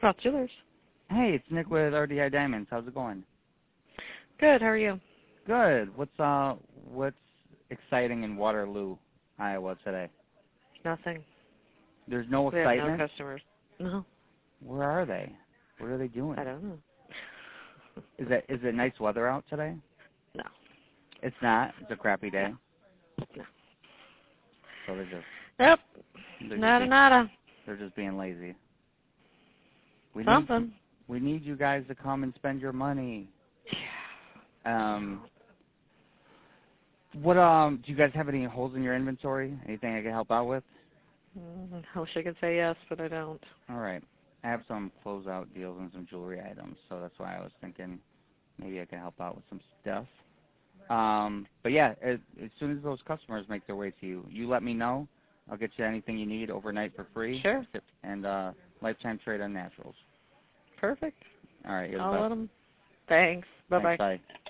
Roth Jewelers. Hey, it's Nick with RDI Diamonds. How's it going? Good. How are you? Good. What's exciting in Waterloo, Iowa today? Nothing. There's no We excitement? have no customers. No. Where are they? What are they doing? I don't know. Is it nice weather out today? No. It's not? It's a crappy day? No. So they're just... Yep. They're Nada. They're just being lazy. Something. We need you guys to come and spend your money. What do you guys have any holes in your inventory? Anything I can help out with? I wish I could say yes, but I don't. All right. I have some closeout deals and some jewelry items, so that's why I was thinking maybe I can help out with some stuff. But yeah, as soon as those customers make their way to you, you let me know. I'll get you anything you need overnight for free. Sure. And lifetime trade on naturals. Perfect. All right. You're the I'll best. let them. Thanks. Bye-bye. Thanks, bye.